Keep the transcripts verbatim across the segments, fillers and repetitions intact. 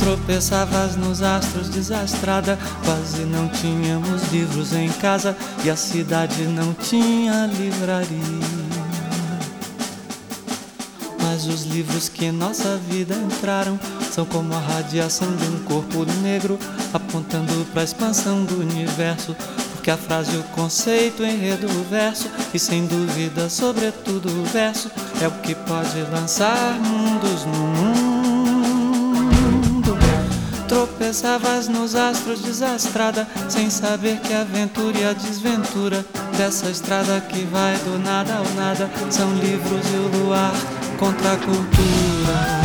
Tropeçavas nos astros desastrada, quase não tínhamos livros em casa e a cidade não tinha livraria. Mas os livros que em nossa vida entraram são como a radiação de um corpo negro apontando para a expansão do universo, porque a frase, o conceito, o enredo, o verso e sem dúvida, sobretudo o verso é o que pode lançar mundos no mundo. Tropeçavas nos astros desastrada, sem saber que a aventura e a desventura dessa estrada que vai do nada ao nada são livros e o luar contra a cultura.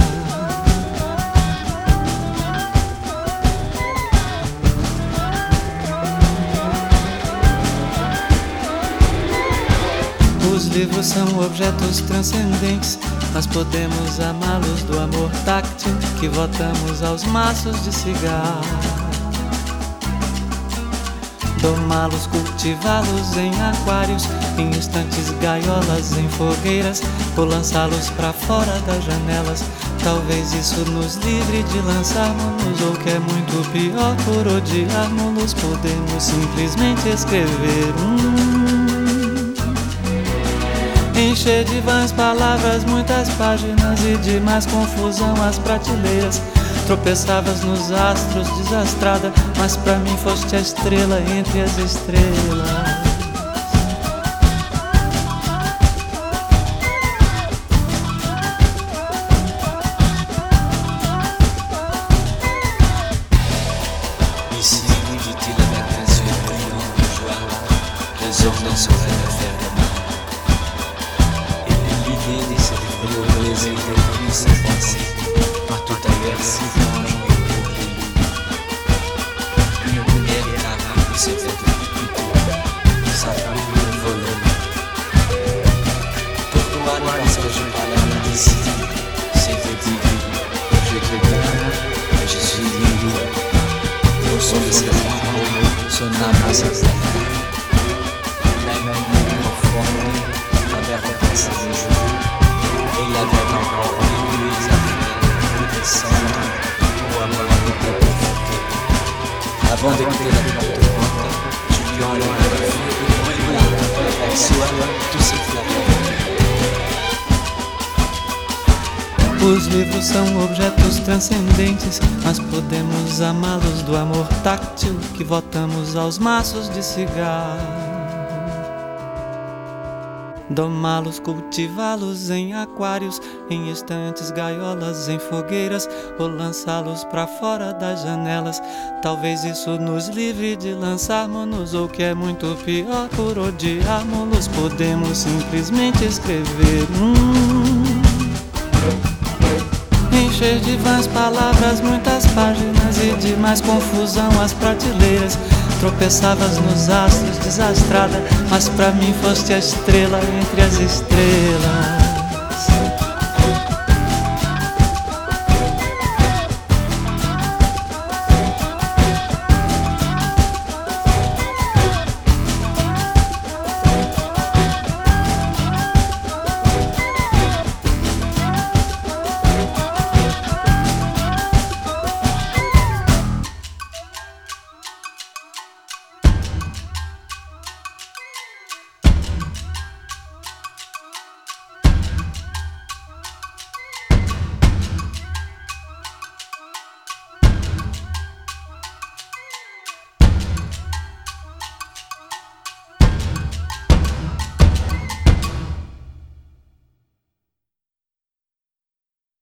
Os livros são objetos transcendentes, nós podemos amá-los do amor táctil que votamos aos maços de cigarro. Domá-los, cultivá-los em aquários, em estantes, gaiolas, em fogueiras, ou lançá-los pra fora das janelas. Talvez isso nos livre de lançarmos-nos, ou que é muito pior, por odiarmos-los, podemos simplesmente escrever um. Encher de vãs palavras muitas páginas e de mais confusão as prateleiras. Tropeçavas nos astros desastrada, mas pra mim foste a estrela entre as estrelas. Ici, dit-il avec un yeux brillants de joie, les hommes n'en sauraient le faire de mal. Et l'idée de se défouler au plaisir de lui cette fois-ci, par tout ailleurs si franche et oubliée. Une lumière carrée qui se fait depuis plus tôt, sa plume me volait. Pourquoi parce que je parlais à l'indécis, c'est que dit, je te dis, je suis libre. Au son de ses paroles, son âme à sa terre. Même profond, travers les passés des jours, et il avait encore mille affaires de descendre pour avoir une tête confortée. Avant d'écouter la porte porte, je lui enlevai le feu et brûla avec soin tout ce qu'il avait. Os livros são objetos transcendentes, nós podemos amá-los do amor táctil que votamos aos maços de cigarro. Domá-los, cultivá-los em aquários, em estantes, gaiolas, em fogueiras, ou lançá-los pra fora das janelas. Talvez isso nos livre de lançarmos-nos, ou que é muito pior, por odiarmos-los, podemos simplesmente escrever um. Encher de vãs palavras muitas páginas e de mais confusão as prateleiras. Tropeçavas nos astros desastrada, mas pra mim foste a estrela entre as estrelas.